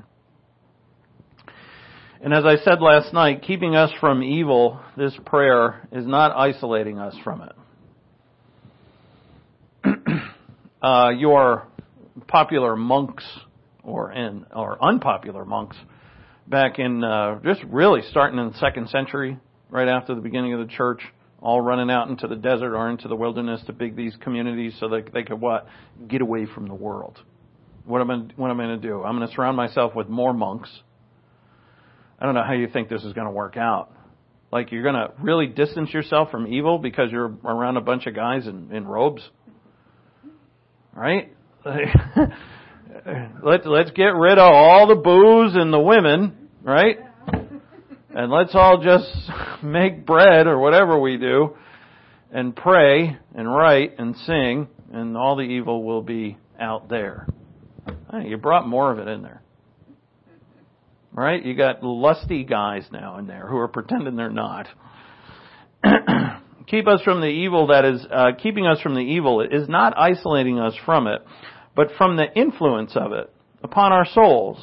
And as I said last night, keeping us from evil, this prayer is not isolating us from it. uh, your popular monks, or in, or unpopular monks, back in, uh, just really starting in the second century, right after the beginning of the church, all running out into the desert or into the wilderness to big these communities so that they could what? Get away from the world. What am I, what am I going to do? I'm going to surround myself with more monks. I don't know how you think this is going to work out. Like, you're going to really distance yourself from evil because you're around a bunch of guys in, in robes? Right? let's, let's get rid of all the booze and the women, right? And let's all just make bread or whatever we do and pray and write and sing, and all the evil will be out there. Hey, you brought more of it in there. Right? You got lusty guys now in there who are pretending they're not. Keep us from the evil that is, uh, keeping us from the evil is not isolating us from it, but from the influence of it upon our souls.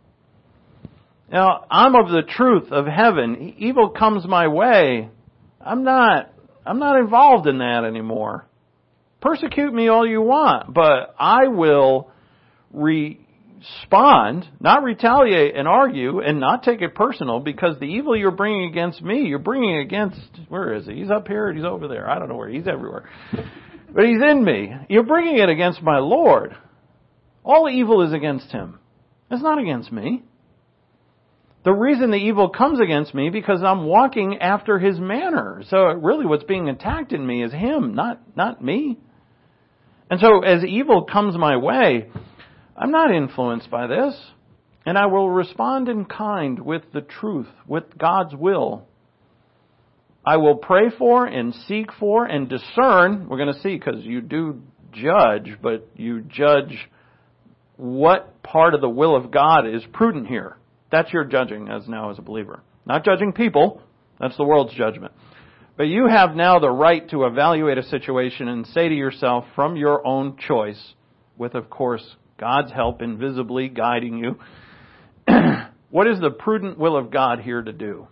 Now, I'm of the truth of heaven. Evil comes my way. I'm not, I'm not involved in that anymore. Persecute me all you want, but I will respond, not retaliate and argue and not take it personal, because the evil you're bringing against me, you're bringing against, where is he? He's up here, he's over there. I don't know where. He's everywhere. But he's in me. You're bringing it against my Lord. All evil is against Him. It's not against me. The reason the evil comes against me because I'm walking after His manner. So really what's being attacked in me is Him, not, not me. And so as evil comes my way, I'm not influenced by this. And I will respond in kind with the truth, with God's will. I will pray for and seek for and discern. We're going to see, because you do judge, but you judge what part of the will of God is prudent here. That's your judging as now as a believer. Not judging people. That's the world's judgment. But you have now the right to evaluate a situation and say to yourself from your own choice, with, of course, God's help invisibly guiding you, what is the prudent will of God here to do?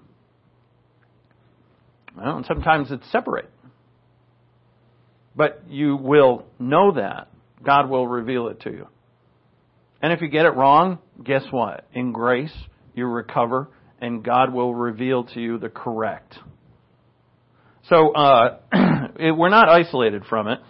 Well, and sometimes it's separate. But you will know that. God will reveal it to you. And if you get it wrong, guess what? In grace, you recover, and God will reveal to you the correct. So, uh, it, we're not isolated from it.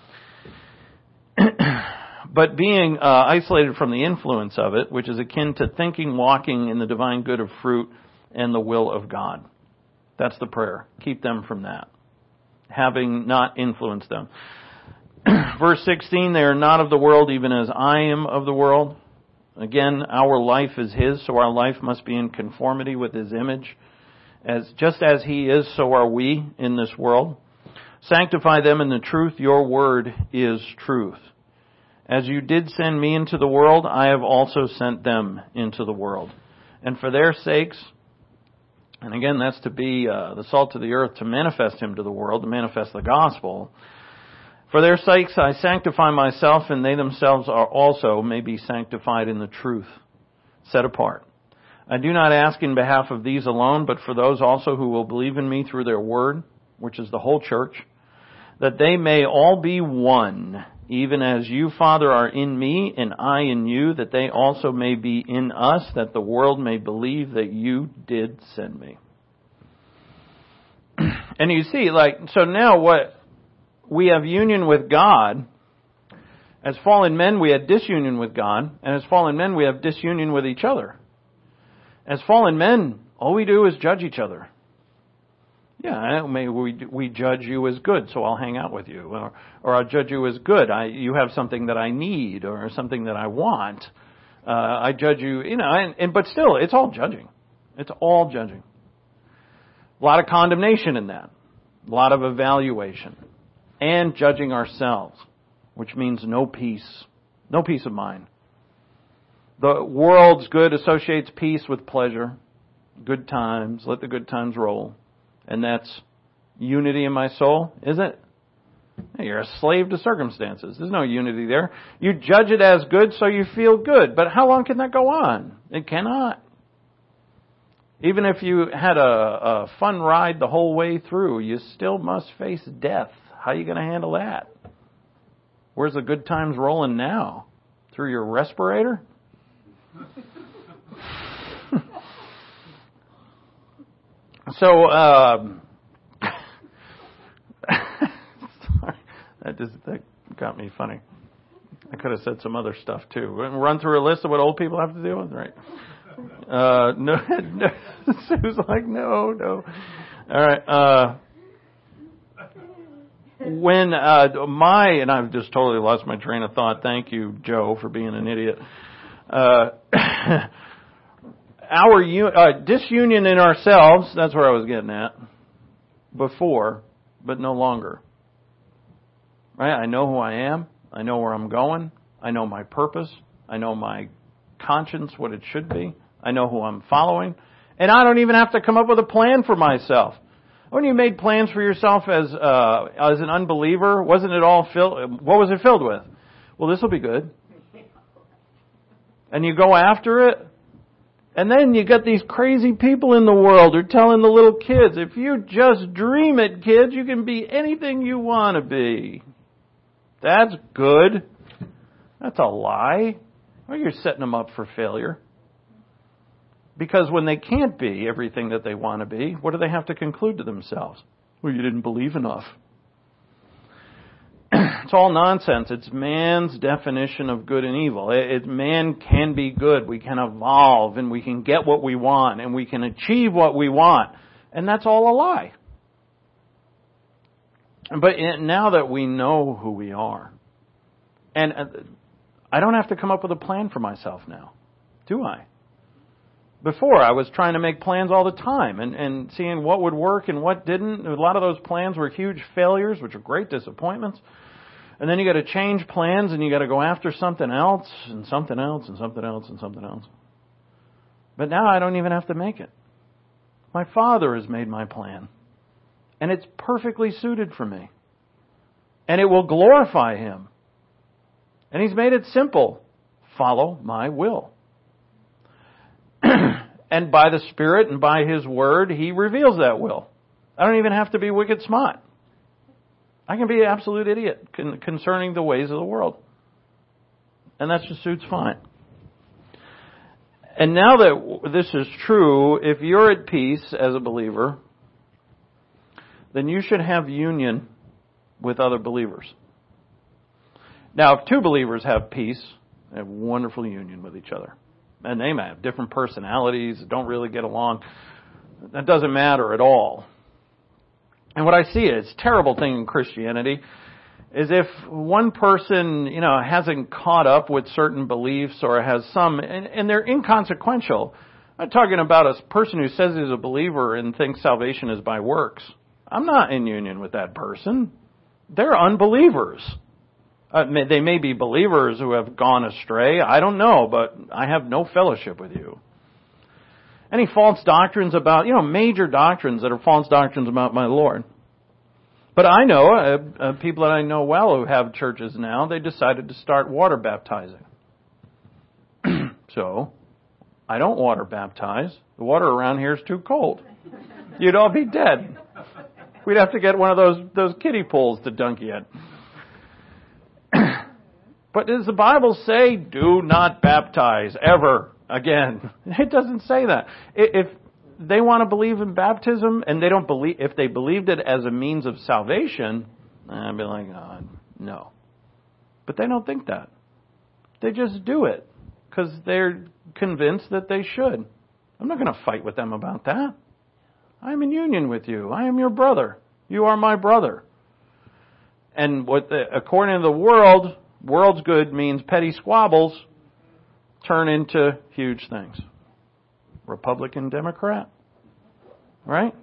But being uh, isolated from the influence of it, which is akin to thinking, walking in the divine good of fruit and the will of God. That's the prayer. Keep them from that. Having not influenced them. Verse sixteen, they are not of the world, even as I am of the world. Again, our life is His, so our life must be in conformity with His image. As just as He is, so are we in this world. Sanctify them in the truth. Your word is truth. As you did send me into the world, I have also sent them into the world. And for their sakes, and again, that's to be uh, the salt of the earth, to manifest Him to the world, to manifest the gospel. For their sakes I sanctify myself, and they themselves are also may be sanctified in the truth, set apart. I do not ask in behalf of these alone, but for those also who will believe in me through their word, which is the whole church, that they may all be one, even as you, Father, are in me, and I in you, that they also may be in us, that the world may believe that you did send me. And you see, like, so now what? We have union with God. As fallen men, we had disunion with God. And as fallen men, we have disunion with each other. As fallen men, all we do is judge each other. Yeah, maybe we we judge you as good, so I'll hang out with you. Or, or I'll judge you as good. I, you have something that I need or something that I want. Uh, I judge you, you know, and, and but still, it's all judging. It's all judging. A lot of condemnation in that. A lot of evaluation. And judging ourselves, which means no peace, No peace of mind. The world's good associates peace with pleasure, good times, let the good times roll. And that's unity in my soul, is it? You're a slave to circumstances. There's no unity there. You judge it as good so you feel good. But how long can that go on? It cannot. Even if you had a, a fun ride the whole way through, you still must face death. How are you going to handle that? Where's the good times rolling now? Through your respirator? so, um, sorry, that just that got me funny. I could have said some other stuff too. Run through a list of what old people have to deal with, right? Uh, no, no. Sue's like, no, no. All right. Uh, when uh, my and I've just totally lost my train of thought. Thank you, Joe, for being an idiot. Uh, our uh, disunion in ourselves. That's where I was getting at. Before, but no longer. Right? I know who I am. I know where I'm going. I know my purpose. I know my conscience, what it should be. I know who I'm following. And I don't even have to come up with a plan for myself. When you made plans for yourself as uh, as an unbeliever, wasn't it all filled? What was it filled with? Well, this will be good. And you go after it. And then you got these crazy people in the world who are telling the little kids, if you just dream it, kids, you can be anything you want to be. That's good. That's a lie. Well, you're setting them up for failure. Because when they can't be everything that they want to be, what do they have to conclude to themselves? Well, you didn't believe enough. It's all nonsense. It's man's definition of good and evil. It, it, man can be good. We can evolve and we can get what we want and we can achieve what we want. And that's all a lie. But now that we know who we are, and I don't have to come up with a plan for myself now, do I? Before, I was trying to make plans all the time and, and seeing what would work and what didn't. A lot of those plans were huge failures, which are great disappointments. And then you got to change plans and you got to go after something else and something else and something else and something else. But now I don't even have to make it. My Father has made my plan. And it's perfectly suited for me. And it will glorify Him. And He's made it simple. Follow my will. And by the Spirit and by His Word, He reveals that will. I don't even have to be wicked smart. I can be an absolute idiot con- concerning the ways of the world. And that just suits fine. And now that this is true, if you're at peace as a believer, then you should have union with other believers. Now, if two believers have peace, they have wonderful union with each other. And they may have different personalities, don't really get along. That doesn't matter at all. And what I see is a terrible thing in Christianity is if one person, you know, hasn't caught up with certain beliefs or has some, and, and they're inconsequential. I'm talking about a person who says he's a believer and thinks salvation is by works. I'm not in union with that person. They're unbelievers. Uh, may, they may be believers who have gone astray. I don't know, but I have no fellowship with you. Any false doctrines about, you know, major doctrines that are false doctrines about my Lord. But I know, uh, uh, people that I know well who have churches now, they decided to start water baptizing. So, I don't water baptize. The water around here is too cold. You'd all be dead. We'd have to get one of those, those kiddie pools to dunk you in. But does the Bible say, do not baptize ever again? It doesn't say that. If they want to believe in baptism and they don't believe, if they believed it as a means of salvation, I'd be like, oh, no. But they don't think that. They just do it because they're convinced that they should. I'm not going to fight with them about that. I'm in union with you. I am your brother. You are my brother. And what the, according to the world, world's good means petty squabbles turn into huge things. Republican, Democrat, right?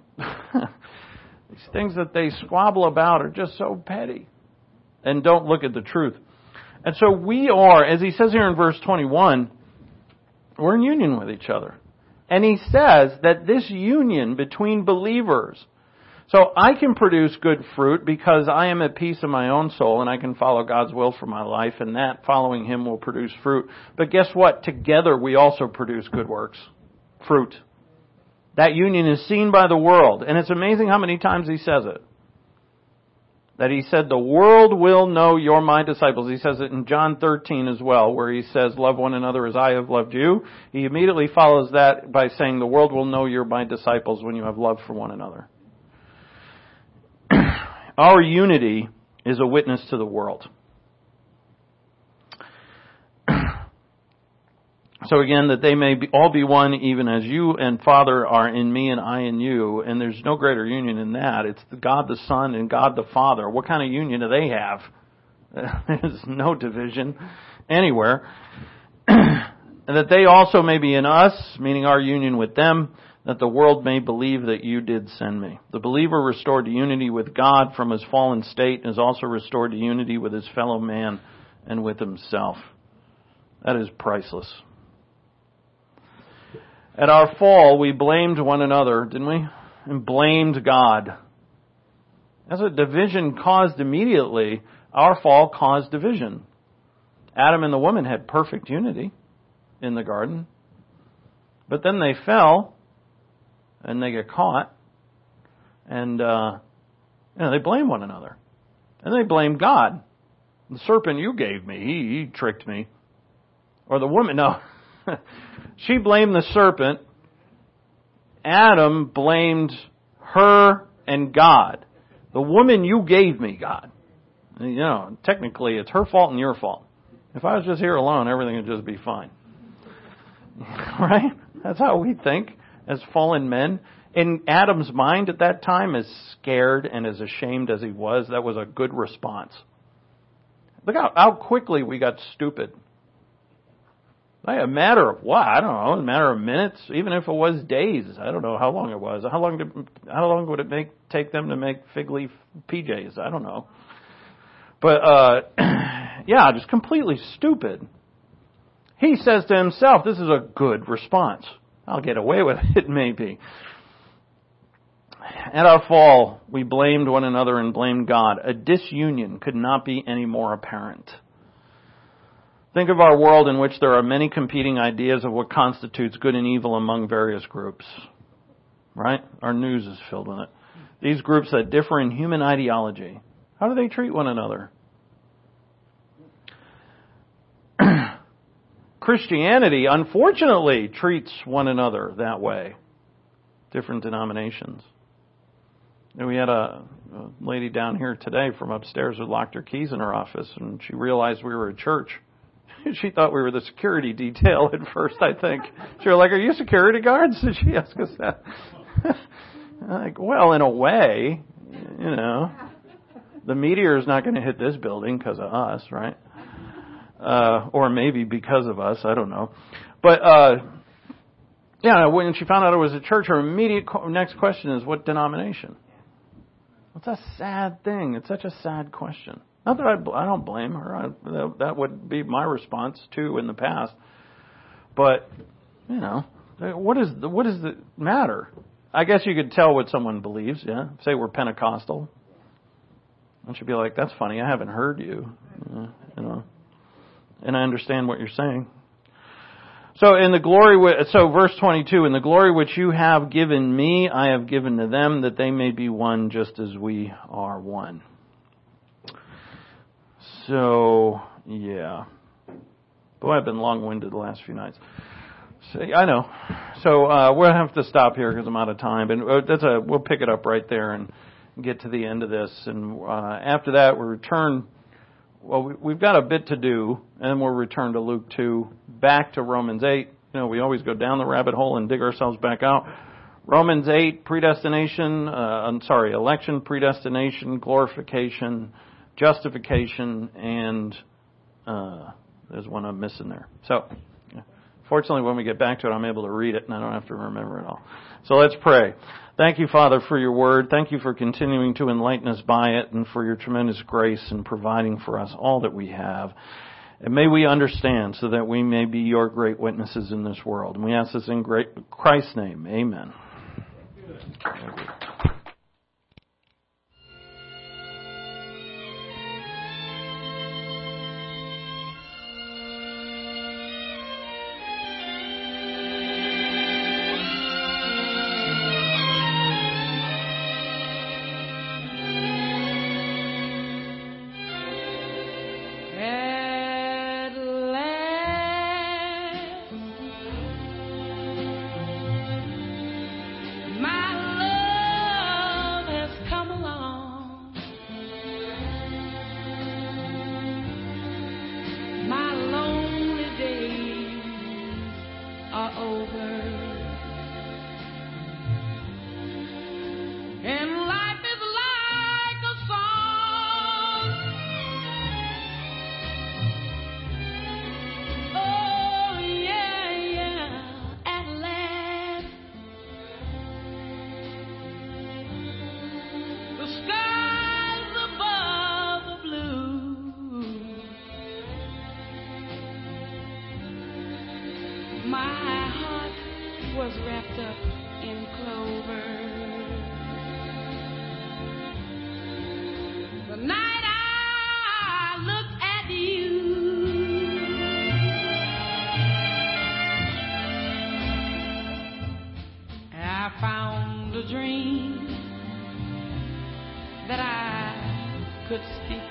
These things that they squabble about are just so petty and don't look at the truth. And so we are, as he says here in verse twenty-one, we're in union with each other. And he says that this union between believers, so I can produce good fruit because I am at peace in my own soul and I can follow God's will for my life, and that following Him will produce fruit. But guess what? Together we also produce good works. Fruit. That union is seen by the world. And it's amazing how many times he says it. That he said, the world will know you're my disciples. He says it in John thirteen as well, where he says, love one another as I have loved you. He immediately follows that by saying, the world will know you're my disciples when you have love for one another. Our unity is a witness to the world. So again, that they may be, all be one, even as you and Father are in me and I in you. And there's no greater union in that. It's God the Son and God the Father. What kind of union do they have? There's no division anywhere. And that they also may be in us, meaning our union with them, that the world may believe that you did send me. The believer restored to unity with God from his fallen state is also restored to unity with his fellow man and with himself. That is priceless. At our fall, we blamed one another, didn't we? And blamed God. As a division caused immediately, our fall caused division. Adam and the woman had perfect unity in the garden. But then they fell, and they get caught, and uh, you know, they blame one another. And they blame God. The serpent you gave me, he, he tricked me. Or the woman, no. She blamed the serpent. Adam blamed her and God. The woman you gave me, God. You know, technically it's her fault and your fault. If I was just here alone, everything would just be fine. Right? That's how we think as fallen men. In Adam's mind at that time, as scared and as ashamed as he was, that was a good response. Look how, how quickly we got stupid. Like a matter of what? I don't know. A matter of minutes, even if it was days. I don't know how long it was. How long did, how long would it make take them to make fig leaf P Js? I don't know. But uh, yeah, just completely stupid. He says to himself, "This is a good response. I'll get away with it, maybe." At our fall, we blamed one another and blamed God. A disunion could not be any more apparent. Think of our world in which there are many competing ideas of what constitutes good and evil among various groups. Right? Our news is filled with it. These groups that differ in human ideology. How do they treat one another? Christianity, unfortunately, treats one another that way. Different denominations. And we had a, a lady down here today from upstairs who locked her keys in her office, and she realized we were a church. She thought we were the security detail at first, I think. She was like, "Are you security guards?" Did she ask us that? Like, well, in a way, you know, the meteor is not going to hit this building because of us, right? Uh, or maybe because of us, I don't know. But, uh, yeah, when she found out it was a church, her immediate co- next question is, what denomination? It's a sad thing. It's such a sad question. Not that I, I don't blame her. I, that, that would be my response too in the past. But you know, what is the, what does it matter? I guess you could tell what someone believes. Yeah, say we're Pentecostal. I should be like, "That's funny. I haven't heard you." Uh, you know, and I understand what you're saying. So in the glory, so verse twenty-two, in the glory which you have given me, I have given to them, that they may be one, just as we are one. So, yeah. Boy, I've been long-winded the last few nights. So, I know. So, uh, we'll have to stop here because I'm out of time. But that's a, we'll pick it up right there and get to the end of this. And uh, after that, we'll return. Well, we, we've got a bit to do, and we'll return to Luke two, back to Romans eight. You know, we always go down the rabbit hole and dig ourselves back out. Romans eight, predestination, uh, I'm sorry, election, predestination, glorification, justification, and uh, there's one I'm missing there. So, fortunately, when we get back to it, I'm able to read it, and I don't have to remember it all. So let's pray. Thank you, Father, for your word. Thank you for continuing to enlighten us by it and for your tremendous grace in providing for us all that we have. And may we understand so that we may be your great witnesses in this world. And we ask this in great Christ's name. Amen. Dream that I could speak.